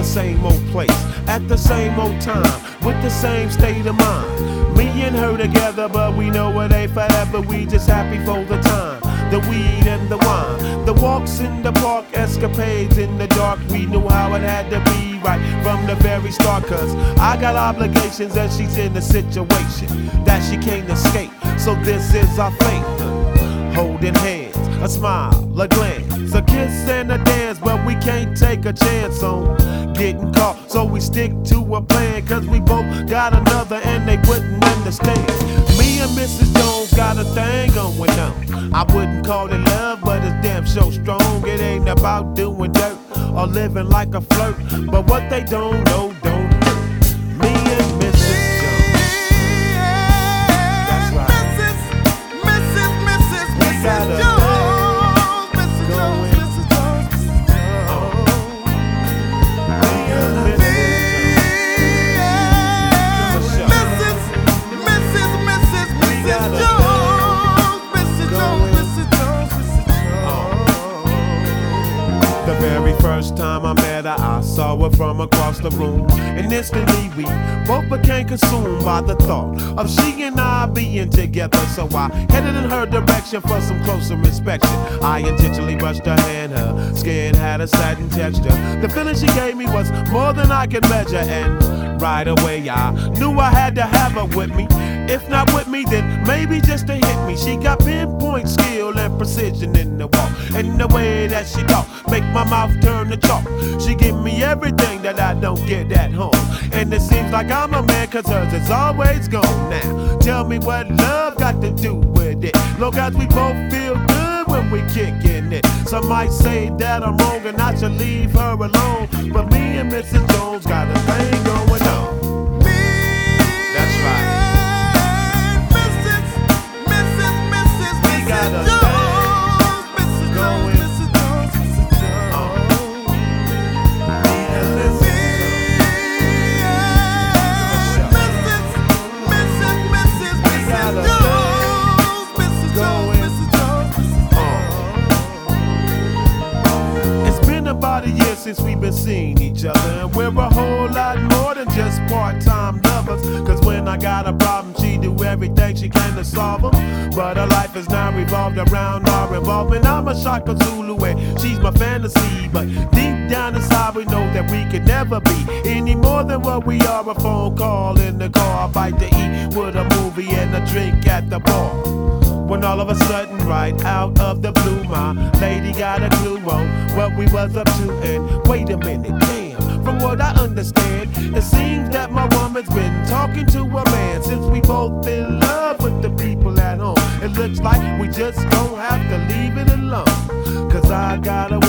the same old place, at the same old time, with the same state of mind. Me and her together, but we know it ain't forever. We just happy for the time, the weed and the wine, the walks in the park, escapades in the dark. We knew how it had to be right from the very start. Cause I got obligations and she's in a situation that she can't escape. So this is our fate, holding hands, a smile, a glance, a kiss and a dance. But we can't take a chance on getting caught, so we stick to a plan. Cause we both got another and they wouldn't understand. Me and Mrs. Jones got a thing going on. I wouldn't call it love, but it's damn so strong. It ain't about doing dirt or living like a flirt, but what they don't know don't hurt. Me and Mrs. Jones. That's right. Mrs. Jones. First time I met her, I saw her from across the room, and instantly we both became consumed by the thought of she and I being together. So I headed in her direction for some closer inspection. I intentionally brushed her hand, her skin had a satin texture. The feeling she gave me was more than I could measure, and right away I knew I had to have her with me. If not with me, then maybe just to hit me. She got pinpoint skill and precision in the walk, and the way that she talk make my mouth turn to chalk. She give me everything that I don't get at home, and it seems like I'm a man, cause hers is always gone. Now tell me what love got to do with it, long as we both feel good when we kickin' it. Some might say that I'm wrong and I should leave her alone, but me and Mrs. Jones got a thing going on. That's right. About a year since we've been seeing each other, and we're a whole lot more than just part-time lovers. Cause when I got a problem, she do everything she can to solve them. But her life is now revolved around our involvement. I'm a Shaka Zulu and she's my fantasy, but deep down inside we know that we could never be any more than what we are. A phone call in the car, a bite to eat with a movie and a drink at the bar. When all of a sudden, right out of the blue, my lady got a clue on what we was up to. And wait a minute, damn, from what I understand, it seems that my woman's been talking to a man. Since we both in love with the people at home, it looks like we just don't have to leave it alone. Cause I got a